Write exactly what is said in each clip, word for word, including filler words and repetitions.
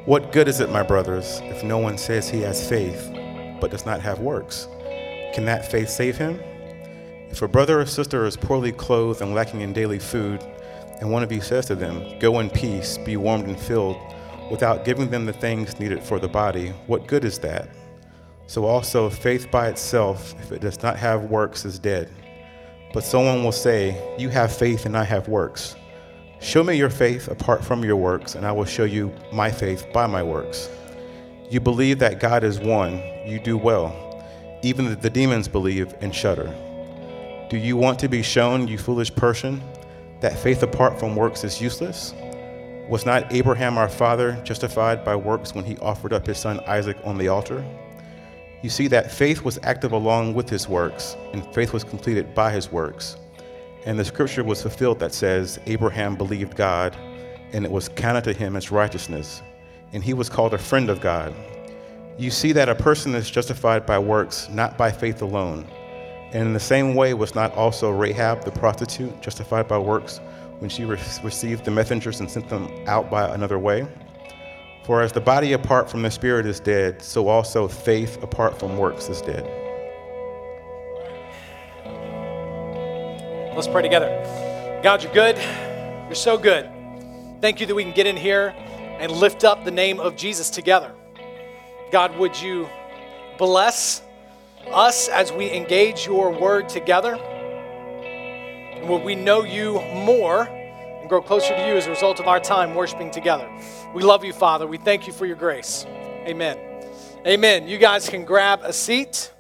What good is it, my brothers, if no one says he has faith, but does not have works? Can that faith save him? If a brother or sister is poorly clothed and lacking in daily food, and one of you says to them, "Go in peace, be warmed and filled," without giving them the things needed for the body, what good is that? So also faith by itself, if it does not have works, is dead. But someone will say, "You have faith and I have works. Show me your faith apart from your works, and I will show you my faith by my works." You believe that God is one, you do well. Even the demons believe and shudder. Do you want to be shown, you foolish person, that faith apart from works is useless? Was not Abraham our father justified by works when he offered up his son Isaac on the altar? You see that faith was active along with his works, and faith was completed by his works. And the scripture was fulfilled that says, Abraham believed God, and it was counted to him as righteousness, and he was called a friend of God. You see that a person is justified by works, not by faith alone. And in the same way was not also Rahab the prostitute justified by works when she re- received the messengers and sent them out by another way? For as the body apart from the spirit is dead, so also faith apart from works is dead. Let's pray together. God, you're good. You're so good. Thank you that we can get in here and lift up the name of Jesus together. God, would you bless us as we engage your word together? And would we know you more and grow closer to you as a result of our time worshiping together? We love you, Father. We thank you for your grace. Amen. Amen. You guys can grab a seat.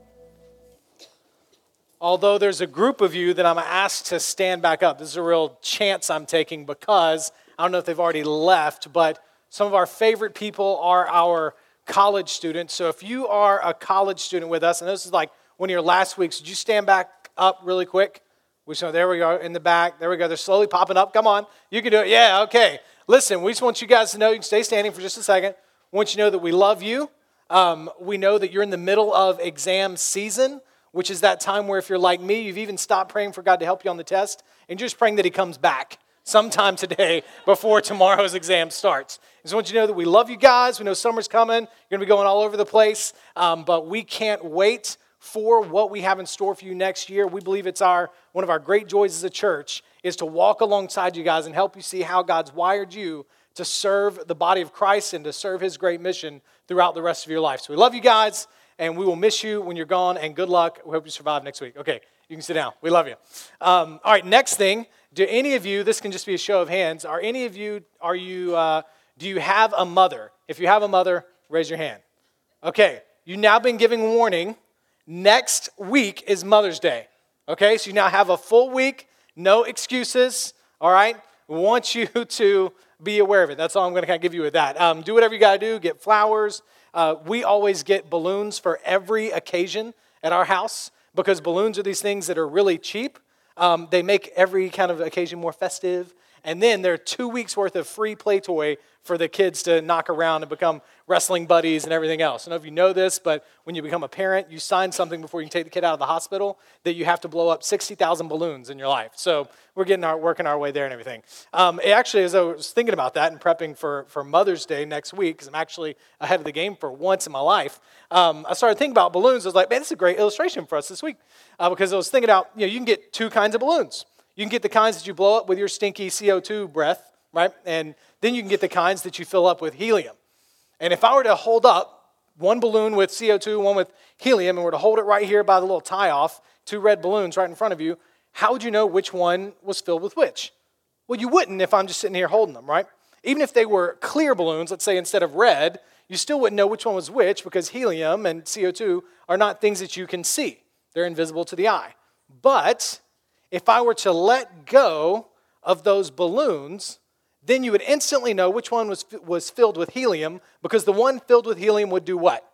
Although there's a group of you that I'm asked to stand back up. This is a real chance I'm taking because I don't know if they've already left, but some of our favorite people are our college students. So if you are a college student with us, and this is like one of your last weeks, would you stand back up really quick? We so there we go in the back. There we go. They're slowly popping up. Come on. You can do it. Yeah, okay. Listen, we just want you guys to know, you can stay standing for just a second. We want you to know that we love you. Um, we know that you're in the middle of exam season, which is that time where if you're like me, you've even stopped praying for God to help you on the test, and you're just praying that he comes back sometime today before tomorrow's exam starts. I just want you to know that we love you guys. We know summer's coming. You're going to be going all over the place, um, but we can't wait for what we have in store for you next year. We believe it's our one of our great joys as a church is to walk alongside you guys and help you see how God's wired you to serve the body of Christ and to serve his great mission throughout the rest of your life. So we love you guys. And we will miss you when you're gone, and good luck. We hope you survive next week. Okay, you can sit down. We love you. Um, all right, next thing. Do any of you, this can just be a show of hands, are any of you, are you, uh, do you have a mother? If you have a mother, raise your hand. Okay, you've now been giving warning. Next week is Mother's Day. Okay, so you now have a full week, no excuses, all right? We want you to be aware of it. That's all I'm going to kind of give you with that. Um, do whatever you got to do. Get flowers. Uh, we always get balloons for every occasion at our house because balloons are these things that are really cheap. Um, they make every kind of occasion more festive. And then there are two weeks worth of free play toy for the kids to knock around and become wrestling buddies and everything else. I don't know if you know this, but when you become a parent, you sign something before you can take the kid out of the hospital that you have to blow up sixty thousand balloons in your life. So we're getting our working our way there and everything. Um, it actually, as I was thinking about that and prepping for, for Mother's Day next week, because I'm actually ahead of the game for once in my life, um, I started thinking about balloons. I was like, man, this is a great illustration for us this week uh, because I was thinking about, you know, you can get two kinds of balloons. You can get the kinds that you blow up with your stinky C O two breath, right? And then you can get the kinds that you fill up with helium. And if I were to hold up one balloon with C O two, one with helium, and were to hold it right here by the little tie-off, two red balloons right in front of you, how would you know which one was filled with which? Well, you wouldn't if I'm just sitting here holding them, right? Even if they were clear balloons, let's say instead of red, you still wouldn't know which one was which because helium and C O two are not things that you can see. They're invisible to the eye. But if I were to let go of those balloons, then you would instantly know which one was, was filled with helium because the one filled with helium would do what?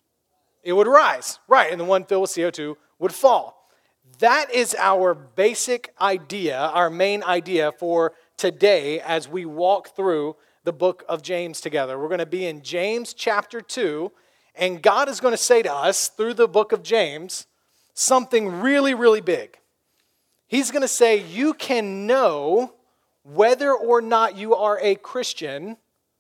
It would rise, right, and the one filled with C O two would fall. That is our basic idea, our main idea for today as we walk through the book of James together. We're going to be in James chapter two, and God is going to say to us through the book of James something really, really big. He's going to say you can know whether or not you are a Christian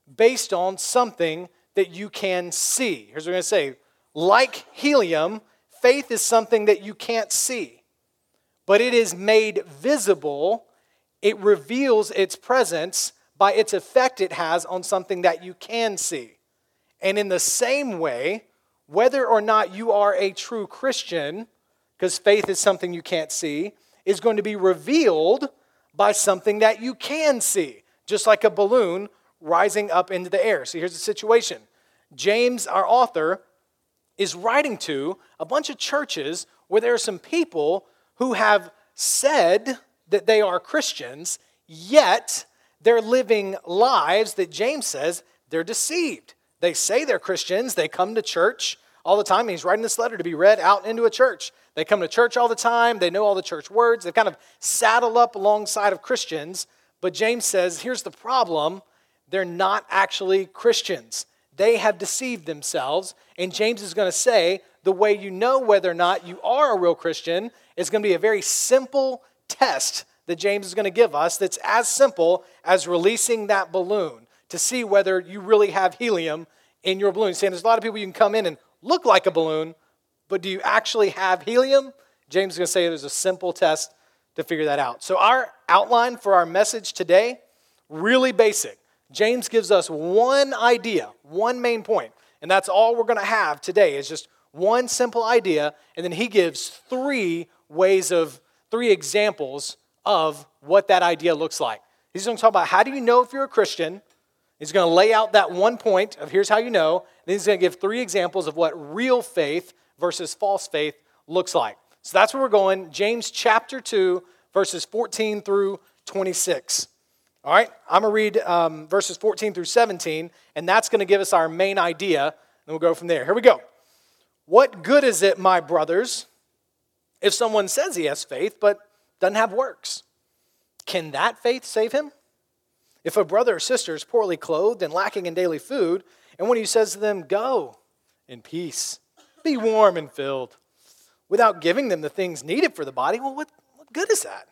based on something that you can see. Here's what we're going to say. Like helium, faith is something that you can't see, but it is made visible. It reveals its presence by its effect it has on something that you can see. And in the same way, whether or not you are a true Christian, because faith is something you can't see, is going to be revealed by something that you can see, just like a balloon rising up into the air. So here's the situation. James, our author, is writing to a bunch of churches where there are some people who have said that they are Christians, yet they're living lives that James says they're deceived. They say they're Christians. They come to church all the time. He's writing this letter to be read out into a church. They come to church all the time. They know all the church words. They kind of saddle up alongside of Christians. But James says, here's the problem. They're not actually Christians. They have deceived themselves. And James is going to say the way you know whether or not you are a real Christian is going to be a very simple test that James is going to give us that's as simple as releasing that balloon to see whether you really have helium in your balloon. Saying there's a lot of people you can come in and look like a balloon, but do you actually have helium? James is going to say there's a simple test to figure that out. So our outline for our message today, really basic. James gives us one idea, one main point, and that's all we're going to have today is just one simple idea, and then he gives three ways of, three examples of what that idea looks like. He's going to talk about how do you know if you're a Christian. He's going to lay out that one point of here's how you know. Then he's going to give three examples of what real faith versus false faith looks like. So that's where we're going. James chapter two, verses fourteen through twenty-six. All right, I'm going to read um, verses fourteen through seventeen, and that's going to give us our main idea, and we'll go from there. Here we go. What good is it, my brothers, if someone says he has faith but doesn't have works? Can that faith save him? If a brother or sister is poorly clothed and lacking in daily food, and when he says to them, go in peace, be warm and filled, without giving them the things needed for the body, well, what, what good is that?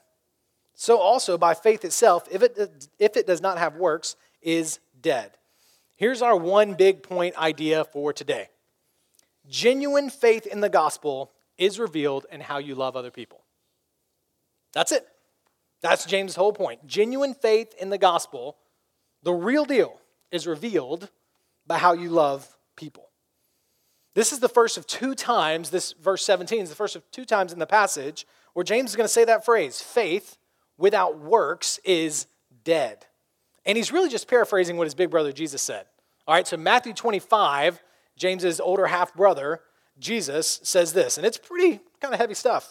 So also by faith itself, if it, if it does not have works, is dead. Here's our one big point idea for today. Genuine faith in the gospel is revealed in how you love other people. That's it. That's James' whole point. Genuine faith in the gospel, the real deal, is revealed by how you love people. This is the first of two times, this verse seventeen is the first of two times in the passage where James is going to say that phrase, faith without works is dead. And he's really just paraphrasing what his big brother Jesus said. All right, so Matthew twenty-five, James's older half-brother, Jesus, says this, and it's pretty kind of heavy stuff.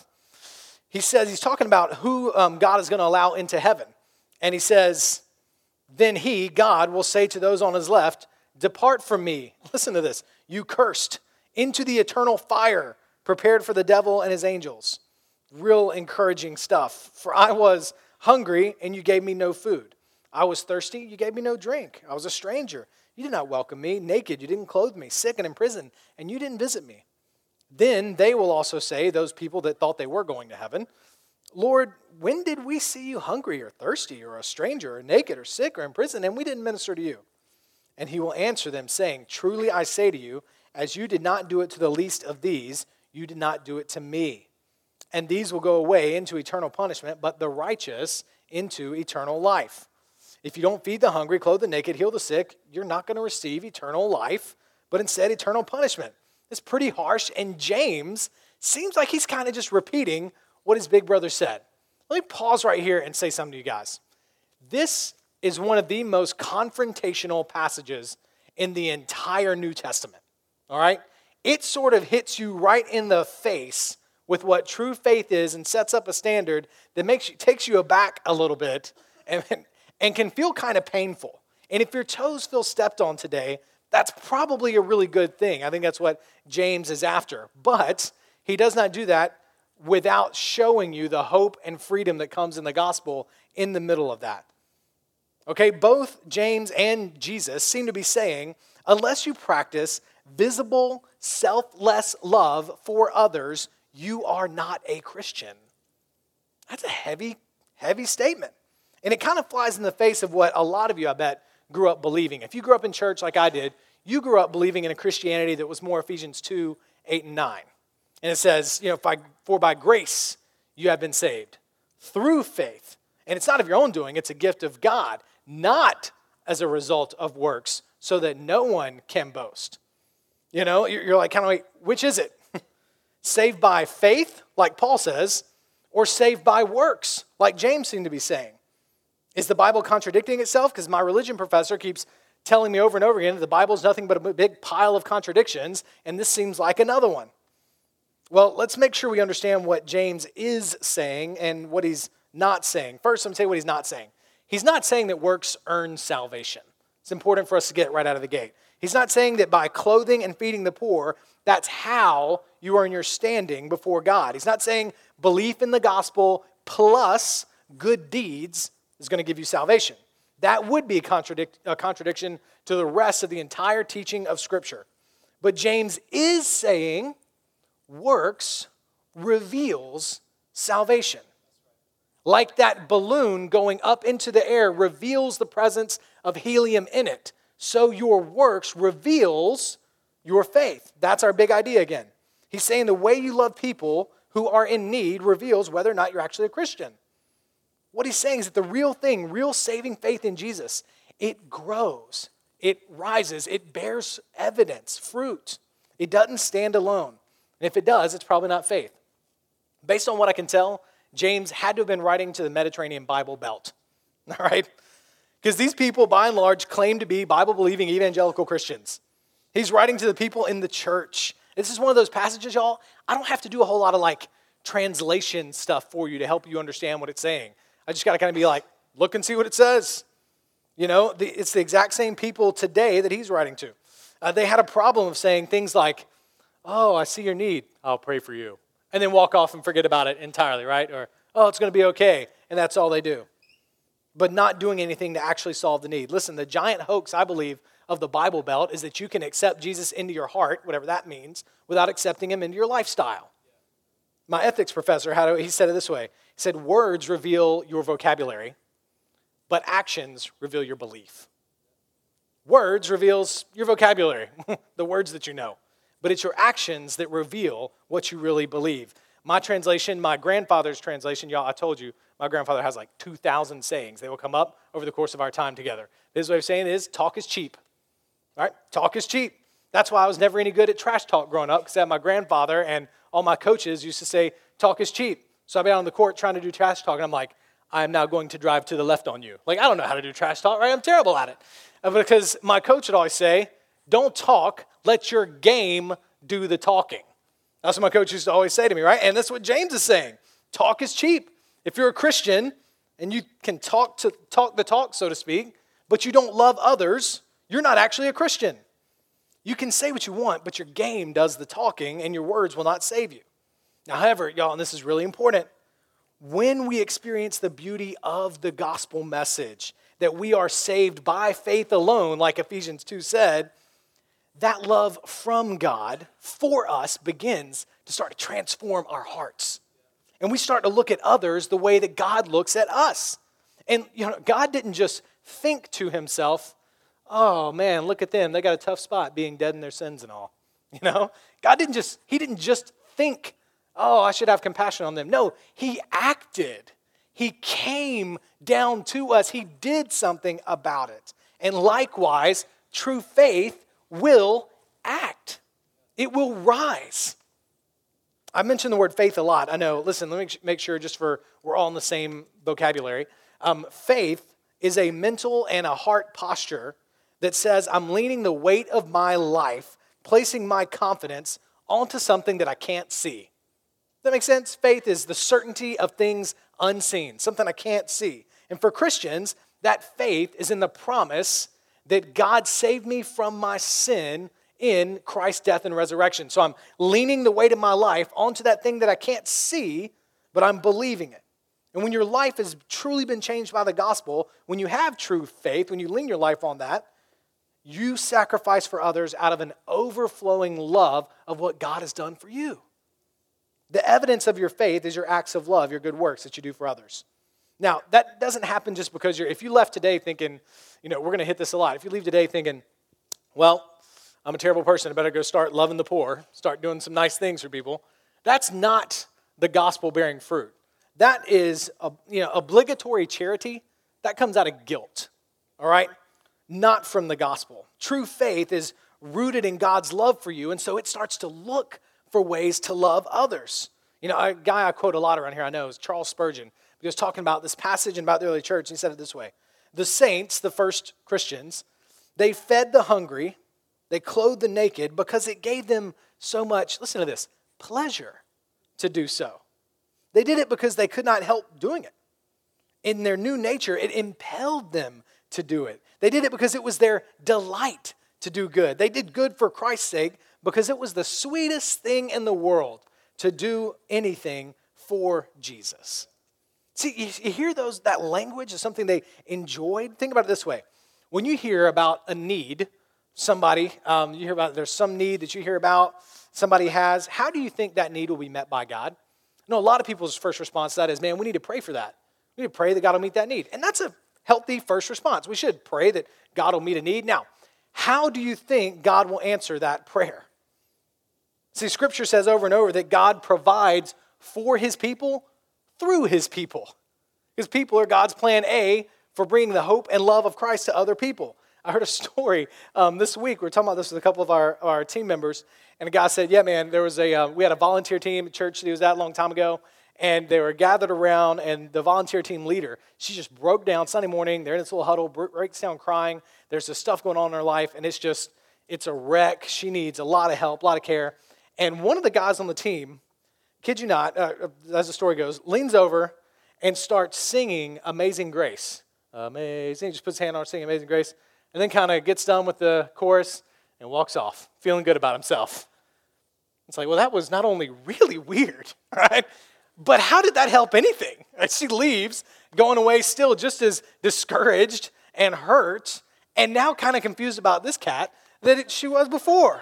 He says, he's talking about who um, God is going to allow into heaven. And he says, then he, God, will say to those on his left, depart from me, listen to this, you cursed, into the eternal fire prepared for the devil and his angels. Real encouraging stuff. For I was hungry and you gave me no food. I was thirsty, you gave me no drink. I was a stranger, you did not welcome me. Naked, you didn't clothe me. Sick and in prison, and you didn't visit me. Then they will also say, those people that thought they were going to heaven, Lord, when did we see you hungry or thirsty or a stranger or naked or sick or in prison and we didn't minister to you? And he will answer them saying, truly I say to you, as you did not do it to the least of these, you did not do it to me. And these will go away into eternal punishment, but the righteous into eternal life. If you don't feed the hungry, clothe the naked, heal the sick, you're not going to receive eternal life, but instead eternal punishment. It's pretty harsh, and James seems like he's kind of just repeating what his big brother said. Let me pause right here and say something to you guys. This is one of the most confrontational passages in the entire New Testament, all right? It sort of hits you right in the face with what true faith is and sets up a standard that makes you, takes you aback a little bit and, and can feel kind of painful. And if your toes feel stepped on today, that's probably a really good thing. I think that's what James is after. But he does not do that without showing you the hope and freedom that comes in the gospel in the middle of that. Okay, both James and Jesus seem to be saying, unless you practice visible, selfless love for others, you are not a Christian. That's a heavy, heavy statement. And it kind of flies in the face of what a lot of you, I bet, grew up believing. If you grew up in church like I did, you grew up believing in a Christianity that was more Ephesians two, eight, and nine. And it says, you know, by, for by grace you have been saved through faith. And it's not of your own doing, it's a gift of God, not as a result of works, so that no one can boast. You know, you're like, kind of like, which is it? Saved by faith, like Paul says, or saved by works, like James seemed to be saying. Is the Bible contradicting itself? Because my religion professor keeps telling me over and over again that the Bible's nothing but a big pile of contradictions, and this seems like another one. Well, let's make sure we understand what James is saying and what he's not saying. First, I'm going to tell you what he's not saying. He's not saying that works earn salvation. It's important for us to get right out of the gate. He's not saying that by clothing and feeding the poor, that's how you earn your standing before God. He's not saying belief in the gospel plus good deeds is going to give you salvation. That would be a, contradic- a contradiction to the rest of the entire teaching of Scripture. But James is saying works reveals salvation. Like that balloon going up into the air reveals the presence of helium in it, so your works reveals your faith. That's our big idea again. He's saying the way you love people who are in need reveals whether or not you're actually a Christian. What he's saying is that the real thing, real saving faith in Jesus, it grows, it rises, it bears evidence, fruit. It doesn't stand alone. And if it does, it's probably not faith. Based on what I can tell, James had to have been writing to the Mediterranean Bible Belt, all right? Because these people, by and large, claim to be Bible-believing evangelical Christians. He's writing to the people in the church. This is one of those passages, y'all, I don't have to do a whole lot of, like, translation stuff for you to help you understand what it's saying. I just got to kind of be like, look and see what it says. You know, the, it's the exact same people today that he's writing to. Uh, they had a problem of saying things like, oh, I see your need, I'll pray for you. And then walk off and forget about it entirely, right? Or, oh, it's going to be okay, and that's all they do. But not doing anything to actually solve the need. Listen, the giant hoax, I believe, of the Bible Belt is that you can accept Jesus into your heart, whatever that means, without accepting him into your lifestyle. My ethics professor, how do, he said it this way. He said, words reveal your vocabulary, but actions reveal your belief. Words reveals your vocabulary, the words that you know. But it's your actions that reveal what you really believe. My translation, my grandfather's translation, y'all, I told you, my grandfather has like two thousand sayings. They will come up over the course of our time together. His way of saying it is, talk is cheap. All right? Talk is cheap. That's why I was never any good at trash talk growing up, because I had my grandfather and all my coaches used to say, talk is cheap. So I'd be out on the court trying to do trash talk, and I'm like, I am now going to drive to the left on you. Like, I don't know how to do trash talk, right? I'm terrible at it. Because my coach would always say, don't talk, let your game do the talking. That's what my coach used to always say to me, right? And that's what James is saying. Talk is cheap. If you're a Christian and you can talk to talk the talk, so to speak, but you don't love others, you're not actually a Christian. You can say what you want, but your game does the talking, and your words will not save you. Now, however, y'all, and this is really important, when we experience the beauty of the gospel message, that we are saved by faith alone, like Ephesians two said, that love from God for us begins to start to transform our hearts. And we start to look at others the way that God looks at us. And you know, God didn't just think to himself, oh man, look at them. They got a tough spot being dead in their sins and all. You know, God didn't just, he didn't just think, oh, I should have compassion on them. No, he acted. He came down to us. He did something about it. And likewise, true faith will act. It will rise. I mentioned the word faith a lot. I know. Listen, let me make sure just for we're all in the same vocabulary. Um, faith is a mental and a heart posture that says I'm leaning the weight of my life, placing my confidence onto something that I can't see. Does that make sense? Faith is the certainty of things unseen, something I can't see. And for Christians, that faith is in the promise that God saved me from my sin in Christ's death and resurrection. So I'm leaning the weight of my life onto that thing that I can't see, but I'm believing it. And when your life has truly been changed by the gospel, when you have true faith, when you lean your life on that, you sacrifice for others out of an overflowing love of what God has done for you. The evidence of your faith is your acts of love, your good works that you do for others. Now, that doesn't happen just because you're, if you left today thinking, you know, we're going to hit this a lot. If you leave today thinking, well, I'm a terrible person, I better go start loving the poor, start doing some nice things for people, that's not the gospel-bearing fruit. That is, a, you know, obligatory charity. That comes out of guilt, all right? Not from the gospel. True faith is rooted in God's love for you, and so it starts to look for ways to love others. You know, a guy I quote a lot around here I know is Charles Spurgeon. He was talking about this passage and about the early church, and he said it this way. The saints, the first Christians, they fed the hungry, they clothed the naked because it gave them so much, listen to this, pleasure to do so. They did it because they could not help doing it. In their new nature, it impelled them to do it. They did it because it was their delight to do good. They did good for Christ's sake because it was the sweetest thing in the world to do anything for Jesus. See, you hear those that language is something they enjoyed. Think about it this way. When you hear about a need, somebody, um, you hear about there's some need that you hear about, somebody has, how do you think that need will be met by God? You know, a lot of people's first response to that is, man, we need to pray for that. We need to pray that God will meet that need. And that's a healthy first response. We should pray that God will meet a need. Now, how do you think God will answer that prayer? See, Scripture says over and over that God provides for his people through his people. His people are God's plan A for bringing the hope and love of Christ to other people. I heard a story um, this week. We were talking about this with a couple of our, our team members, and a guy said, yeah, man, there was a uh, we had a volunteer team at church that was that a long time ago, and they were gathered around, and the volunteer team leader, she just broke down Sunday morning. They're in this little huddle, breaks down crying. There's this stuff going on in her life, and it's just, it's a wreck. She needs a lot of help, a lot of care. And one of the guys on the team, kid you not, uh, as the story goes, leans over and starts singing Amazing Grace. Amazing, just puts his hand on her, singing Amazing Grace, and then kind of gets done with the chorus and walks off, feeling good about himself. It's like, well, that was not only really weird, right? But how did that help anything? She leaves, going away still just as discouraged and hurt, and now kind of confused about this cat that it, she was before.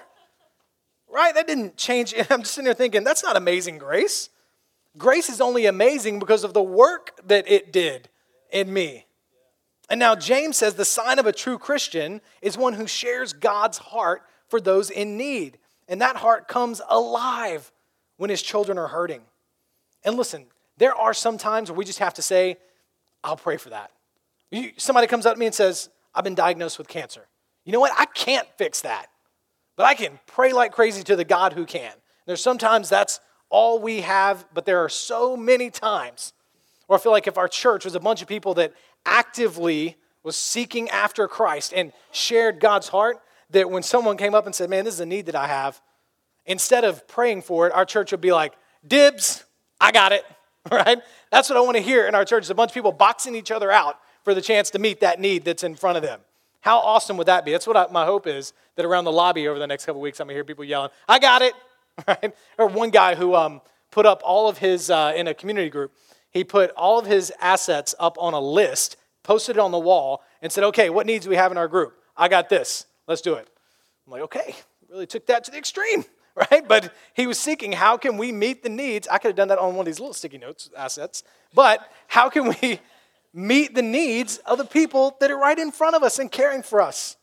Right? That didn't change. I'm just sitting there thinking, that's not amazing grace. Grace is only amazing because of the work that it did in me. And now James says the sign of a true Christian is one who shares God's heart for those in need. And that heart comes alive when his children are hurting. And listen, there are some times where we just have to say, I'll pray for that. You, somebody comes up to me and says, I've been diagnosed with cancer. You know what? I can't fix that. But I can pray like crazy to the God who can. There's sometimes that's all we have, but there are so many times where I feel like if our church was a bunch of people that actively was seeking after Christ and shared God's heart, that when someone came up and said, man, this is a need that I have, instead of praying for it, our church would be like, dibs, I got it, right? That's what I want to hear in our church, is a bunch of people boxing each other out for the chance to meet that need that's in front of them. How awesome would that be? That's what I, my hope is, that around the lobby over the next couple of weeks, I'm going to hear people yelling, I got it, right? Or one guy who um, put up all of his, uh, in a community group, he put all of his assets up on a list, posted it on the wall, and said, okay, what needs do we have in our group? I got this. Let's do it. I'm like, okay, really took that to the extreme, right? But he was seeking, how can we meet the needs? I could have done that on one of these little sticky notes assets, but how can we meet the needs of the people that are right in front of us and caring for us?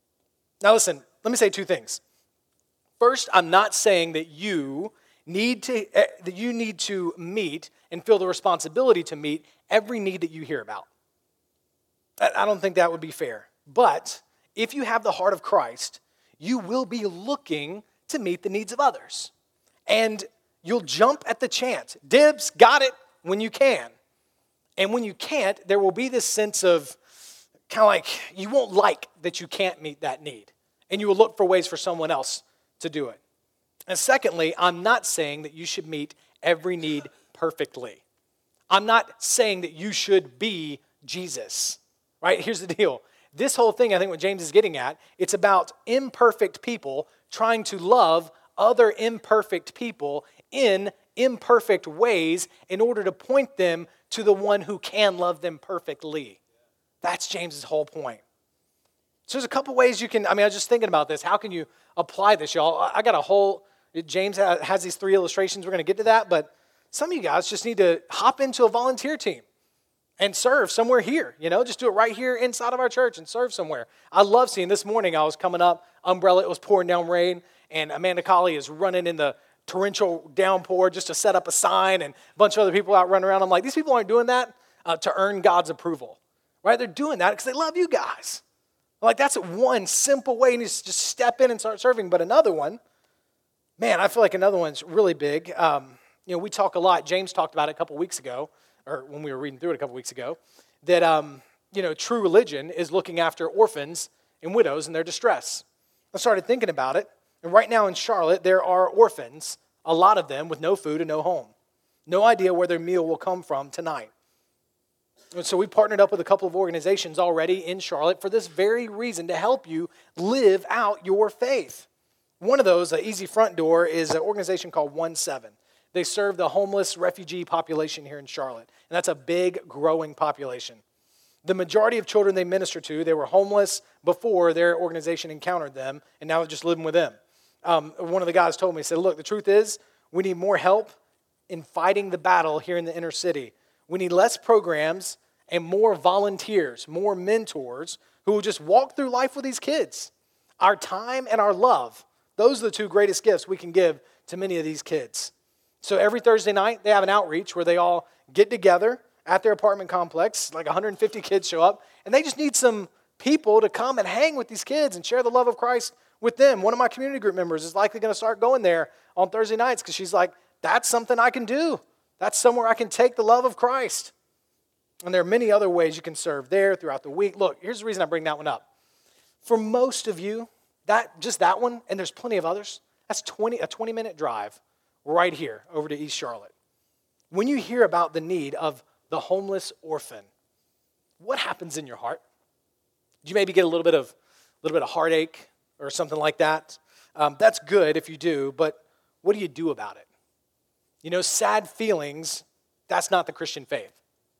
Now listen, let me say two things. First, I'm not saying that you need to uh, that you need to meet and feel the responsibility to meet every need that you hear about. I, I don't think that would be fair. But if you have the heart of Christ, you will be looking to meet the needs of others. And you'll jump at the chance. Dibs, got it, when you can. And when you can't, there will be this sense of kind of like you won't like that you can't meet that need. And you will look for ways for someone else to do it. And secondly, I'm not saying that you should meet every need perfectly. I'm not saying that you should be Jesus, right? Here's the deal. This whole thing, I think what James is getting at, it's about imperfect people trying to love other imperfect people in imperfect ways in order to point them to the one who can love them perfectly. That's James's whole point. So there's a couple ways you can, I mean, I was just thinking about this. How can you apply this, y'all? I got a whole, James has these three illustrations. We're going to get to that, but some of you guys just need to hop into a volunteer team and serve somewhere here. You know, just do it right here inside of our church and serve somewhere. I love seeing this morning. I was coming up, umbrella, it was pouring down rain, and Amanda Colley is running in the torrential downpour just to set up a sign, and a bunch of other people out running around. I'm like, these people aren't doing that uh, to earn God's approval, right? They're doing that because they love you guys. Like, that's one simple way, and you just step in and start serving. But another one, man, I feel like another one's really big. Um, you know, we talk a lot. James talked about it a couple weeks ago, or when we were reading through it a couple weeks ago, that, um, you know, true religion is looking after orphans and widows in their distress. I started thinking about it, and right now in Charlotte, there are orphans, a lot of them with no food and no home. No idea where their meal will come from tonight. And so we partnered up with a couple of organizations already in Charlotte for this very reason, to help you live out your faith. One of those, an easy front door, is an organization called One Seven. They serve the homeless refugee population here in Charlotte, and that's a big, growing population. The majority of children they minister to, they were homeless before their organization encountered them, and now they're just living with them. Um, one of the guys told me, he said, look, the truth is, we need more help in fighting the battle here in the inner city. We need less programs and more volunteers, more mentors who will just walk through life with these kids. Our time and our love, those are the two greatest gifts we can give to many of these kids. So every Thursday night, they have an outreach where they all get together at their apartment complex, like one hundred fifty kids show up, and they just need some people to come and hang with these kids and share the love of Christ with them. One of my community group members is likely going to start going there on Thursday nights because she's like, that's something I can do. That's somewhere I can take the love of Christ. And there are many other ways you can serve there throughout the week. Look, here's the reason I bring that one up. For most of you, that just that one, and there's plenty of others, that's twenty a twenty-minute drive right here over to East Charlotte. When you hear about the need of the homeless orphan, what happens in your heart? Do you maybe get a little bit of, a little bit of heartache or something like that? Um, that's good if you do, but what do you do about it? You know, sad feelings, that's not the Christian faith.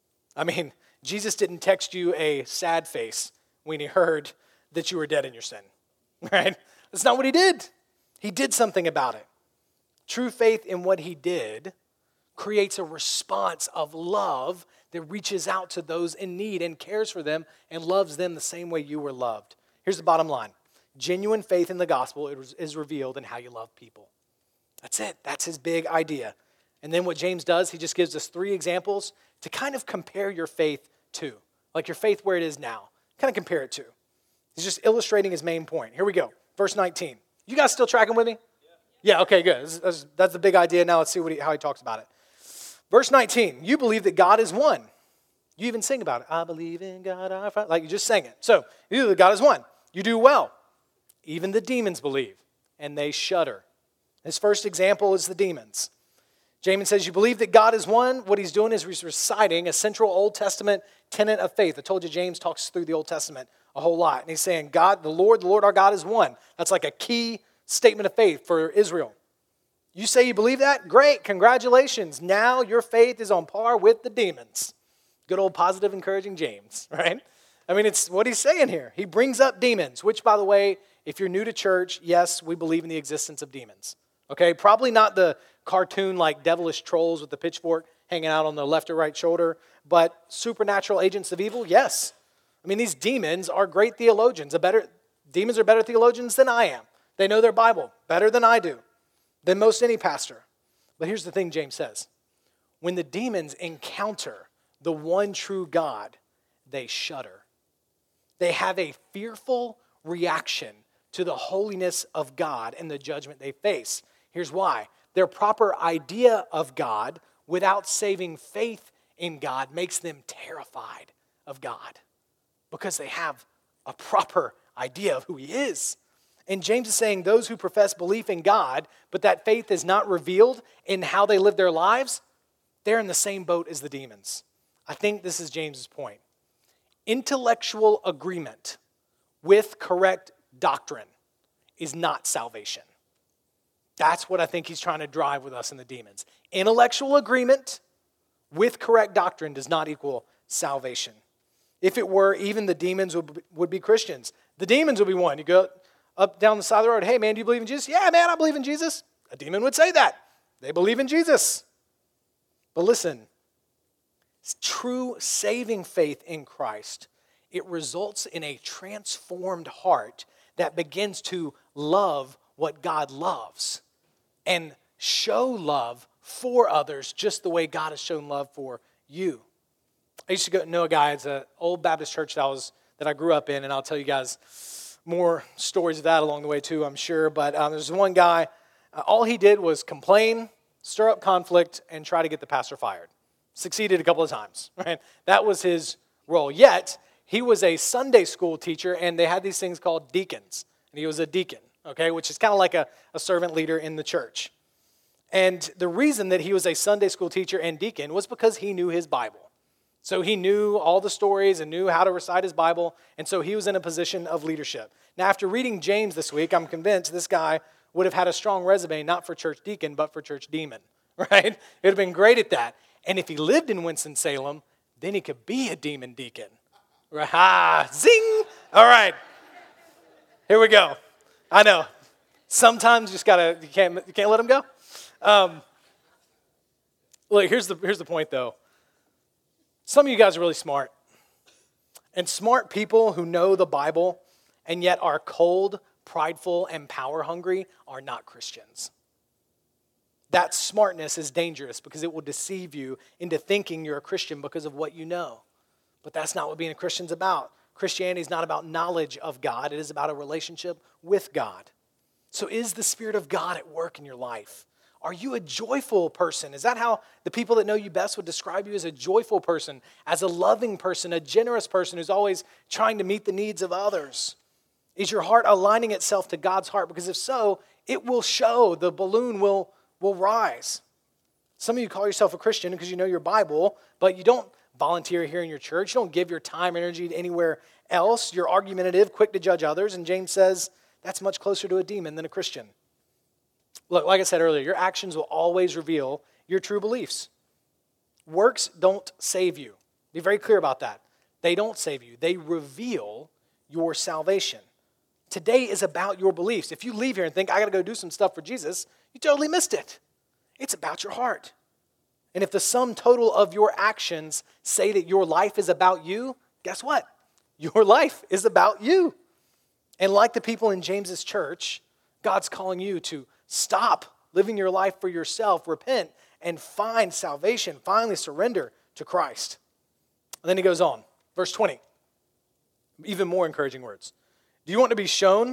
I mean, Jesus didn't text you a sad face when he heard that you were dead in your sin, right? That's not what he did. He did something about it. True faith in what he did creates a response of love that reaches out to those in need and cares for them and loves them the same way you were loved. Here's the bottom line. Genuine faith in the gospel is revealed in how you love people. That's it. That's his big idea. And then what James does, he just gives us three examples to kind of compare your faith to. Like your faith where it is now. Kind of compare it to. He's just illustrating his main point. Here we go. Verse nineteen. You guys still tracking with me? Yeah, yeah, okay, good. That's, that's, that's the big idea. Now let's see what he, how he talks about it. Verse nineteen. You believe that God is one. You even sing about it. I believe in God. I find, like you just sang it. So you believe that God is one. You do well. Even the demons believe, and they shudder. His first example is the demons. James says, you believe that God is one. What he's doing is he's reciting a central Old Testament tenet of faith. I told you James talks through the Old Testament a whole lot. And he's saying, God, the Lord, the Lord our God is one. That's like a key statement of faith for Israel. You say you believe that? Great, congratulations. Now your faith is on par with the demons. Good old positive, encouraging James, right? I mean, it's what he's saying here. He brings up demons, which, by the way, if you're new to church, yes, we believe in the existence of demons. Okay, probably not the cartoon like devilish trolls with the pitchfork hanging out on the left or right shoulder, but supernatural agents of evil, yes. I mean, these demons are great theologians. A better demons are better theologians than I am. They know their Bible better than I do, than most any pastor. But here's the thing James says. When the demons encounter the one true God, they shudder. They have a fearful reaction to the holiness of God and the judgment they face. Here's why. Their proper idea of God without saving faith in God makes them terrified of God because they have a proper idea of who he is. And James is saying those who profess belief in God, but that faith is not revealed in how they live their lives, they're in the same boat as the demons. I think this is James's point. Intellectual agreement with correct doctrine is not salvation. That's what I think he's trying to drive with us in the demons. Intellectual agreement with correct doctrine does not equal salvation. If it were, even the demons would, would be Christians. The demons would be one. You go up down the side of the road, hey man, do you believe in Jesus? Yeah, man, I believe in Jesus. A demon would say that. They believe in Jesus. But listen, true saving faith in Christ, it results in a transformed heart that begins to love what God loves and show love for others just the way God has shown love for you. I used to go know a guy at an old Baptist church that I was that I grew up in, and I'll tell you guys more stories of that along the way too, I'm sure. But um, there's one guy, uh, all he did was complain, stir up conflict, and try to get the pastor fired. Succeeded a couple of times, right? That was his role. Yet, he was a Sunday school teacher, and they had these things called deacons. And he was a deacon, okay, which is kind of like a, a servant leader in the church. And the reason that he was a Sunday school teacher and deacon was because he knew his Bible. So he knew all the stories and knew how to recite his Bible, and so he was in a position of leadership. Now, after reading James this week, I'm convinced this guy would have had a strong resume, not for church deacon, but for church demon, right? It would have been great at that. And if he lived in Winston-Salem, then he could be a demon deacon. Right? Ah, zing! All right. Here we go. I know. Sometimes you just gotta, you can't, you can't let them go. Um, look, here's the, here's the point, though. Some of you guys are really smart. And smart people who know the Bible and yet are cold, prideful, and power hungry are not Christians. That smartness is dangerous because it will deceive you into thinking you're a Christian because of what you know. But that's not what being a Christian's about. Christianity is not about knowledge of God. It is about a relationship with God. So is the Spirit of God at work in your life? Are you a joyful person? Is that how the people that know you best would describe you, as a joyful person, as a loving person, a generous person who's always trying to meet the needs of others? Is your heart aligning itself to God's heart? Because if so, it will show. The balloon will, will rise. Some of you call yourself a Christian because you know your Bible, but you don't volunteer here in your church. You don't give your time, energy to anywhere else. You're argumentative, quick to judge others, and James says that's much closer to a demon than a Christian. Look, like I said earlier, your actions will always reveal your true beliefs. Works don't save you. Be very clear about that. They don't save you. They reveal your salvation. Today is about your beliefs. If you leave here and think, I got to go do some stuff for Jesus, you totally missed it. It's about your heart. And if the sum total of your actions say that your life is about you, guess what? Your life is about you. And like the people in James's church, God's calling you to stop living your life for yourself, repent, and find salvation. Finally surrender to Christ. And then he goes on, verse twenty. Even more encouraging words. Do you want to be shown,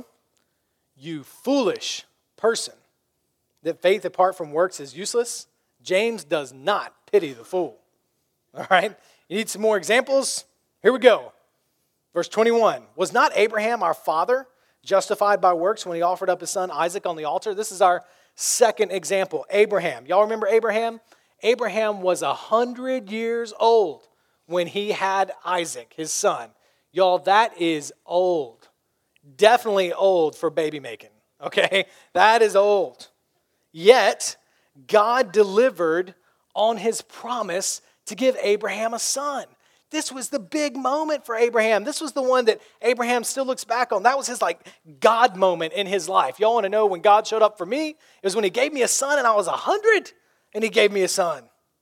you foolish person, that faith apart from works is useless? James does not pity the fool. All right? You need some more examples? Here we go. Verse twenty-one. Was not Abraham our father justified by works when he offered up his son Isaac on the altar? This is our second example. Abraham. Y'all remember Abraham? Abraham was one hundred years old when he had Isaac, his son. Y'all, that is old. Definitely old for baby making, okay? That is old. Yet, God delivered on his promise to give Abraham a son. This was the big moment for Abraham. This was the one that Abraham still looks back on. That was his like God moment in his life. Y'all want to know when God showed up for me? It was when he gave me a son and I was one hundred and he gave me a son.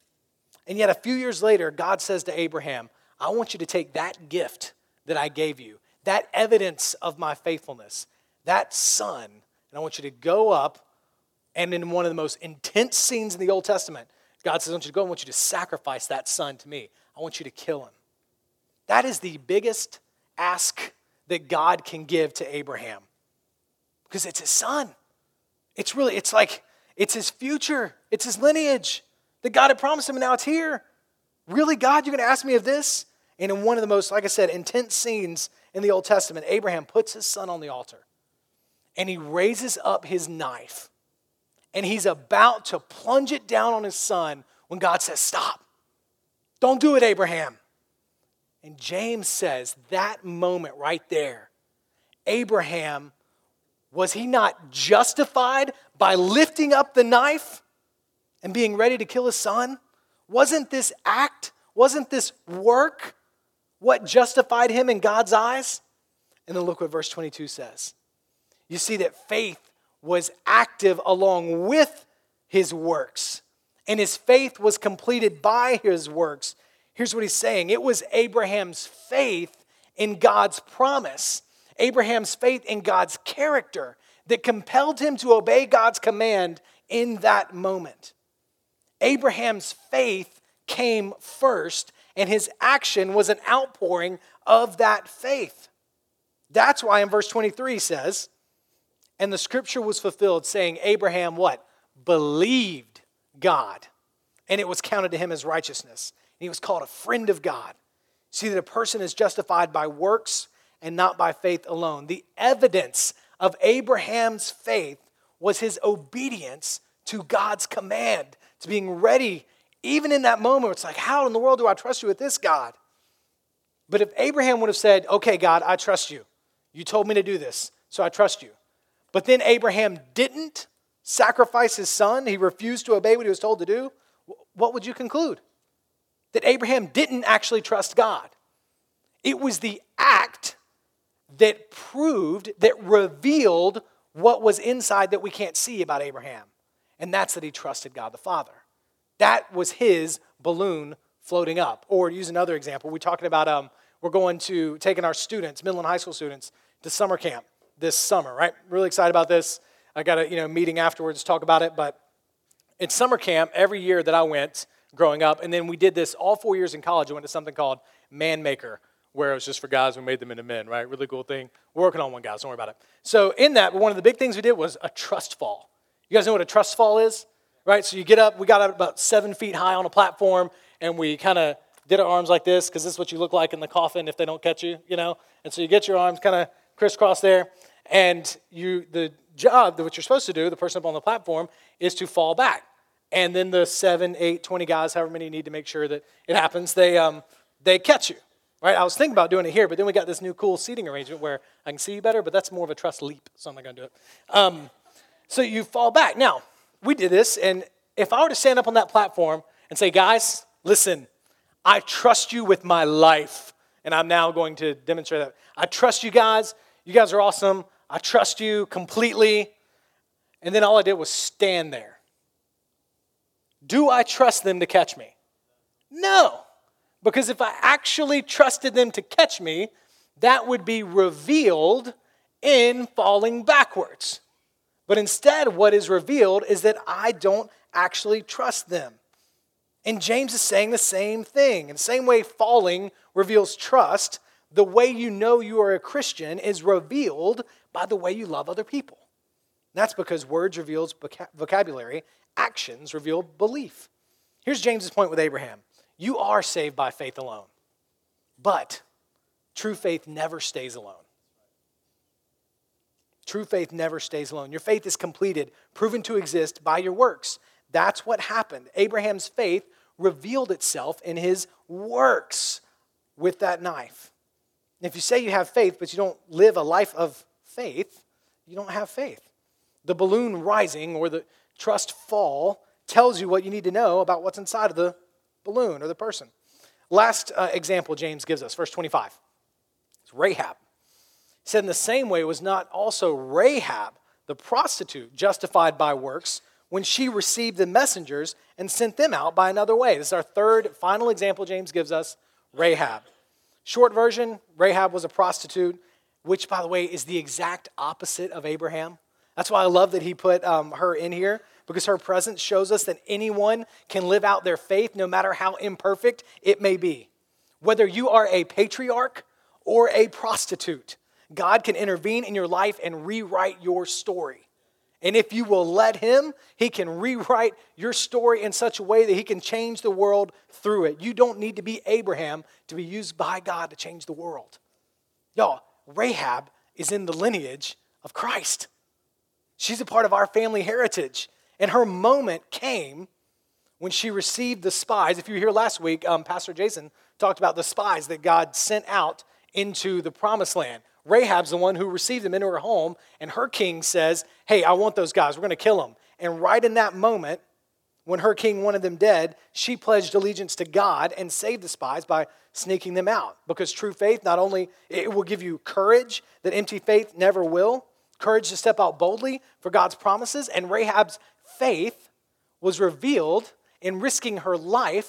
And yet a few years later, God says to Abraham, I want you to take that gift that I gave you, that evidence of my faithfulness, that son, and I want you to go up, and in one of the most intense scenes in the Old Testament, God says, I want you to go, I want you to sacrifice that son to me. I want you to kill him. That is the biggest ask that God can give to Abraham. Because it's his son. It's really, it's like, it's his future. It's his lineage that God had promised him, and now it's here. Really, God, you're going to ask me of this? And in one of the most, like I said, intense scenes in the Old Testament, Abraham puts his son on the altar. And he raises up his knife. And he's about to plunge it down on his son when God says, stop. Don't do it, Abraham. And James says that moment right there, Abraham, was he not justified by lifting up the knife and being ready to kill his son? Wasn't this act, wasn't this work what justified him in God's eyes? And then look what verse twenty-two says. You see that faith was active along with his works, and his faith was completed by his works. Here's what he's saying. It was Abraham's faith in God's promise, Abraham's faith in God's character that compelled him to obey God's command in that moment. Abraham's faith came first, and his action was an outpouring of that faith. That's why in verse twenty-three says, and the scripture was fulfilled, saying, Abraham what? Believed God, and it was counted to him as righteousness. And he was called a friend of God. See that a person is justified by works and not by faith alone. The evidence of Abraham's faith was his obedience to God's command, to being ready, even in that moment. It's like, how in the world do I trust you with this, God? But if Abraham would have said, okay, God, I trust you. You told me to do this, so I trust you. But then Abraham didn't sacrifice his son. He refused to obey what he was told to do. What would you conclude? That Abraham didn't actually trust God. It was the act that proved, that revealed what was inside that we can't see about Abraham. And that's that he trusted God the Father. That was his balloon floating up. Or to use another example, we're talking about, um, we're going to, taking our students, middle and high school students, to summer camp this summer, right? Really excited about this. I got a you know meeting afterwards to talk about it, but it's summer camp every year that I went growing up, and then we did this all four years in college. I went to something called Man Maker, where it was just for guys. We made them into men, right? Really cool thing. We're working on one, guys. Don't worry about it. So in that, one of the big things we did was a trust fall. You guys know what a trust fall is? Right? So you get up. We got up about seven feet high on a platform, and we kind of did our arms like this, because this is what you look like in the coffin if they don't catch you, you know? And so you get your arms kind of crisscross there, and you the job, that what you're supposed to do, the person up on the platform, is to fall back. And then the seven, eight, twenty guys, however many you need to make sure that it happens, they um they catch you. Right? I was thinking about doing it here, but then we got this new cool seating arrangement where I can see you better, but that's more of a trust leap, so I'm not going to do it. Um, so you fall back. Now, we did this, and if I were to stand up on that platform and say, guys, listen, I trust you with my life, and I'm now going to demonstrate that. I trust you guys. You guys are awesome. I trust you completely. And then all I did was stand there. Do I trust them to catch me? No. Because if I actually trusted them to catch me, that would be revealed in falling backwards. But instead, what is revealed is that I don't actually trust them. And James is saying the same thing. In the same way falling reveals trust, the way you know you are a Christian is revealed by the way you love other people. And that's because words reveals vocabulary, actions reveal belief. Here's James's point with Abraham. You are saved by faith alone, but true faith never stays alone. True faith never stays alone. Your faith is completed, proven to exist by your works. That's what happened. Abraham's faith revealed itself in his works with that knife. If you say you have faith, but you don't live a life of faith, you don't have faith. The balloon rising or the trust fall tells you what you need to know about what's inside of the balloon or the person. Last uh, example James gives us, verse twenty-five. It's Rahab. He said, in the same way, was not also Rahab, the prostitute, justified by works when she received the messengers and sent them out by another way? This is our third, final example James gives us, Rahab. Short version, Rahab was a prostitute, which, by the way, is the exact opposite of Abraham. That's why I love that he put um, her in here, because her presence shows us that anyone can live out their faith no matter how imperfect it may be. Whether you are a patriarch or a prostitute, God can intervene in your life and rewrite your story. And if you will let him, he can rewrite your story in such a way that he can change the world through it. You don't need to be Abraham to be used by God to change the world. Y'all, Rahab is in the lineage of Christ. She's a part of our family heritage. And her moment came when she received the spies. If you were here last week, um, Pastor Jason talked about the spies that God sent out into the promised land. Rahab's the one who received them into her home, and her king says, hey, I want those guys. We're going to kill them. And right in that moment, when her king wanted them dead, she pledged allegiance to God and saved the spies by sneaking them out. Because true faith, not only, it will give you courage that empty faith never will, courage to step out boldly for God's promises, and Rahab's faith was revealed in risking her life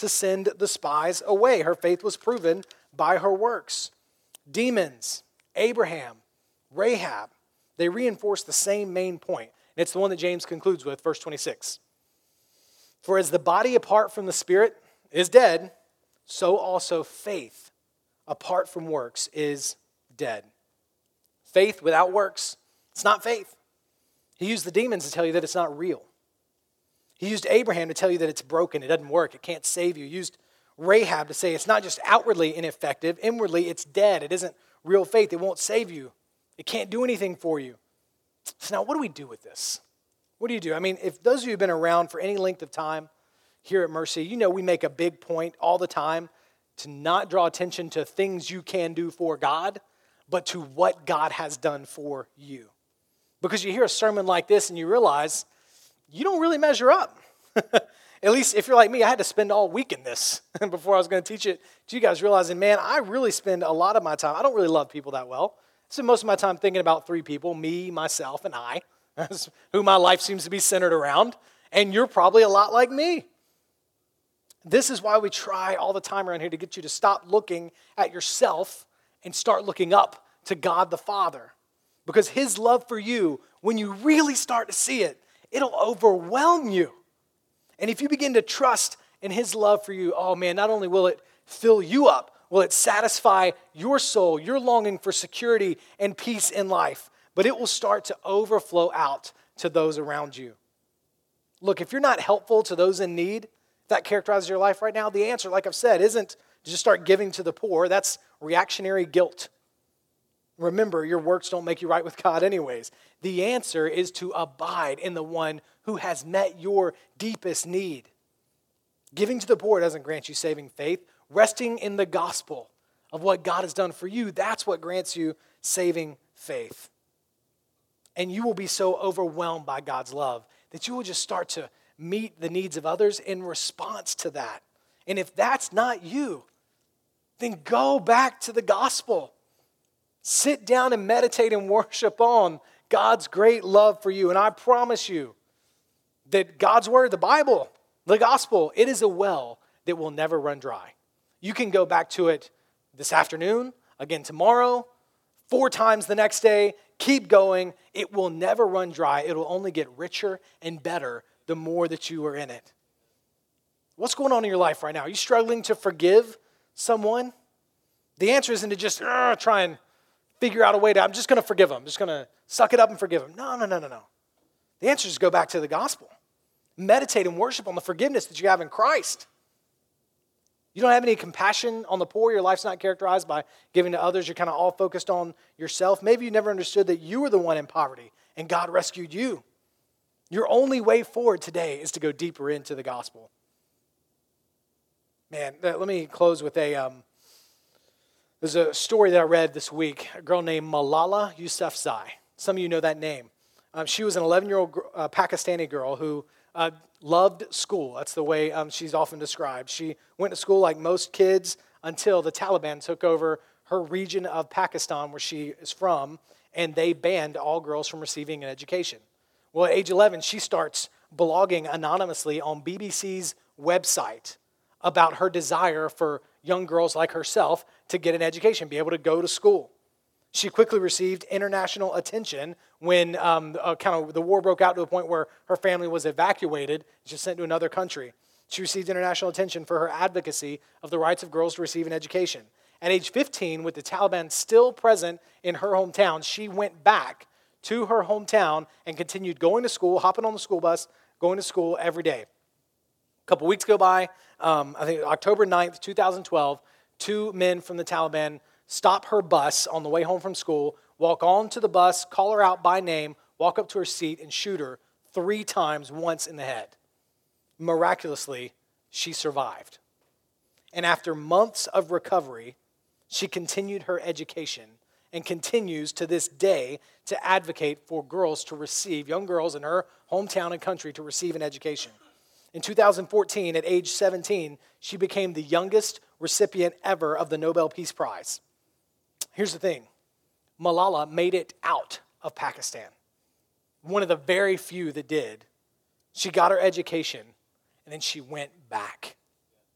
to send the spies away. Her faith was proven by her works. Demons, Abraham, Rahab, they reinforce the same main point. And it's the one that James concludes with, verse twenty-six. For as the body apart from the spirit is dead, so also faith apart from works is dead. Faith without works, it's not faith. He used the demons to tell you that it's not real. He used Abraham to tell you that it's broken, it doesn't work, it can't save you. He used Rahab to say it's not just outwardly ineffective, inwardly it's dead. It isn't real faith. It won't save you. It can't do anything for you. So now what do we do with this? What do you do? I mean, if those of you who have been around for any length of time here at Mercy, you know we make a big point all the time to not draw attention to things you can do for God, but to what God has done for you. Because you hear a sermon like this and you realize you don't really measure up. At least if you're like me, I had to spend all week in this before I was going to teach it to you guys, realizing, man, I really spend a lot of my time. I don't really love people that well. I spend most of my time thinking about three people, me, myself, and I. That's who my life seems to be centered around. And you're probably a lot like me. This is why we try all the time around here to get you to stop looking at yourself and start looking up to God the Father. Because his love for you, when you really start to see it, it'll overwhelm you. And if you begin to trust in his love for you, oh man, not only will it fill you up, will it satisfy your soul, your longing for security and peace in life, but it will start to overflow out to those around you. Look, if you're not helpful to those in need, if that characterizes your life right now, the answer, like I've said, isn't to just start giving to the poor. That's reactionary guilt. Remember, your works don't make you right with God anyways. The answer is to abide in the one who has met your deepest need. Giving to the poor doesn't grant you saving faith. Resting in the gospel of what God has done for you, that's what grants you saving faith. And you will be so overwhelmed by God's love that you will just start to meet the needs of others in response to that. And if that's not you, then go back to the gospel. Sit down and meditate and worship on God's great love for you. And I promise you that God's word, the Bible, the gospel, it is a well that will never run dry. You can go back to it this afternoon, again tomorrow, four times the next day. Keep going. It will never run dry. It will only get richer and better the more that you are in it. What's going on in your life right now? Are you struggling to forgive someone? The answer isn't to just uh, try and figure out a way to, I'm just going to forgive them. I'm just going to suck it up and forgive them. No, no, no, no, no. The answer is to go back to the gospel. Meditate and worship on the forgiveness that you have in Christ. You don't have any compassion on the poor. Your life's not characterized by giving to others. You're kind of all focused on yourself. Maybe you never understood that you were the one in poverty and God rescued you. Your only way forward today is to go deeper into the gospel. Man, let me close with a, um, there's a story that I read this week. A girl named Malala Yousafzai. Some of you know that name. Um, she was an eleven-year-old uh, Pakistani girl who uh, loved school. That's the way um, she's often described. She went to school like most kids until the Taliban took over her region of Pakistan where she is from, and they banned all girls from receiving an education. Well, at age eleven, she starts blogging anonymously on B B C's website about her desire for young girls like herself to get an education, be able to go to school. She quickly received international attention when um, uh, kind of the war broke out to a point where her family was evacuated. She was sent to another country. She received international attention for her advocacy of the rights of girls to receive an education. At age fifteen, with the Taliban still present in her hometown, she went back to her hometown and continued going to school, hopping on the school bus, going to school every day. A couple weeks go by, um, I think October ninth, twenty twelve, two men from the Taliban stop her bus on the way home from school, walk onto the bus, call her out by name, walk up to her seat, and shoot her three times, once in the head. Miraculously, she survived. And after months of recovery, she continued her education and continues to this day to advocate for girls to receive, young girls in her hometown and country to receive an education. In two thousand fourteen, at age seventeen, she became the youngest recipient ever of the Nobel Peace Prize. Here's the thing. Malala made it out of Pakistan. One of the very few that did. She got her education, and then she went back.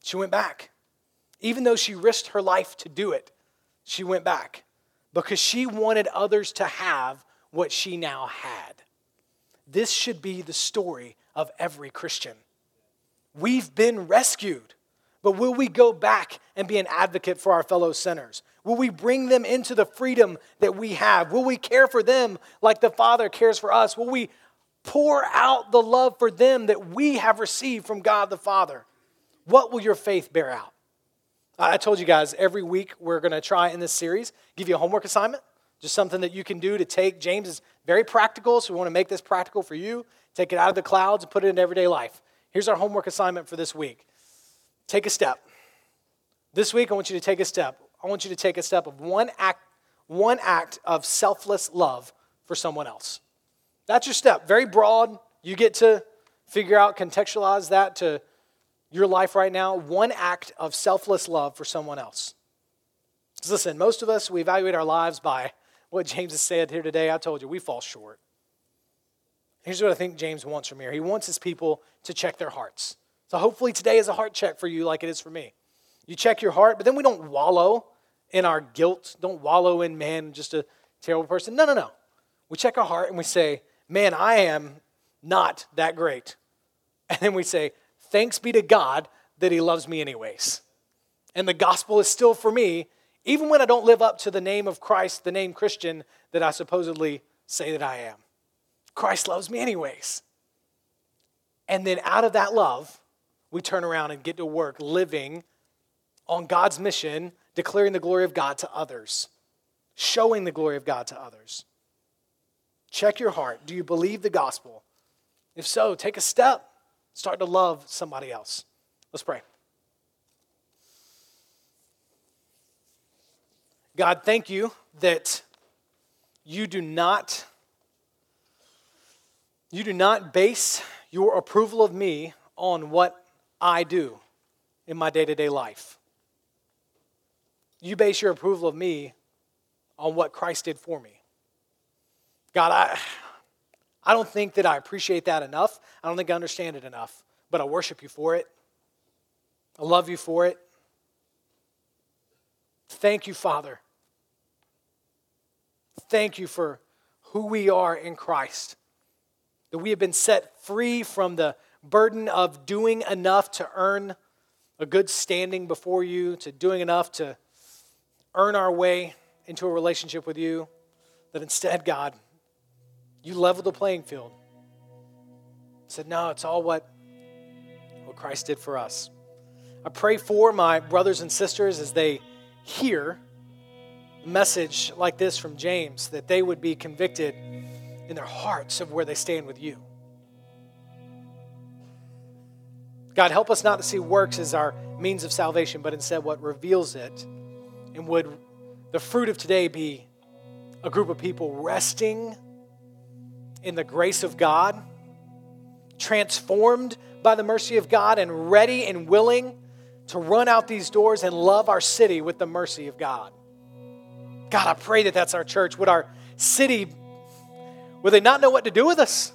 She went back. Even though she risked her life to do it, she went back because she wanted others to have what she now had. This should be the story of every Christian. We've been rescued, but will we go back and be an advocate for our fellow sinners? Will we bring them into the freedom that we have? Will we care for them like the Father cares for us? Will we pour out the love for them that we have received from God the Father? What will your faith bear out? I told you guys every week we're going to try in this series, give you a homework assignment, just something that you can do to take. James is very practical, so we want to make this practical for you. Take it out of the clouds and put it in everyday life. Here's our homework assignment for this week. Take a step. This week I want you to take a step. I want you to take a step of one act, one act of selfless love for someone else. That's your step. Very broad. You get to figure out, contextualize that to your life right now. One act of selfless love for someone else. Because listen, most of us, we evaluate our lives by what James has said here today. I told you, we fall short. Here's what I think James wants from here. He wants his people to check their hearts. So hopefully today is a heart check for you like it is for me. You check your heart, but then we don't wallow in our guilt. Don't wallow in, man, just a terrible person. No, no, no. We check our heart and we say, man, I am not that great. And then we say, thanks be to God that he loves me anyways. And the gospel is still for me, even when I don't live up to the name of Christ, the name Christian that I supposedly say that I am. Christ loves me anyways. And then out of that love, we turn around and get to work living on God's mission, declaring the glory of God to others, showing the glory of God to others. Check your heart. Do you believe the gospel? If so, take a step. Start to love somebody else. Let's pray. God, thank you that you do not, you do not base your approval of me on what I do in my day-to-day life. You base your approval of me on what Christ did for me. God, I, I don't think that I appreciate that enough. I don't think I understand it enough, but I worship you for it. I love you for it. Thank you, Father. Thank you for who we are in Christ. That we have been set free from the burden of doing enough to earn a good standing before you, to doing enough to earn our way into a relationship with you. That instead, God, you leveled the playing field. Said, no, it's all what, what Christ did for us. I pray for my brothers and sisters as they hear a message like this from James, that they would be convicted in their hearts of where they stand with you. God, help us not to see works as our means of salvation, but instead what reveals it. And would the fruit of today be a group of people resting in the grace of God, transformed by the mercy of God, and ready and willing to run out these doors and love our city with the mercy of God. God, I pray that that's our church. Would our city, would they not know what to do with us?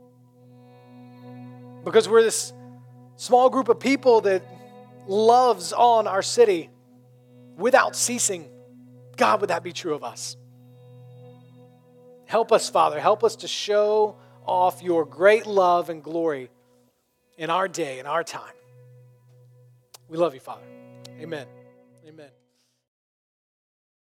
Because we're this small group of people that loves on our city without ceasing. God, would that be true of us? Help us, Father. Help us to show off your great love and glory in our day, in our time. We love you, Father. Amen. Amen.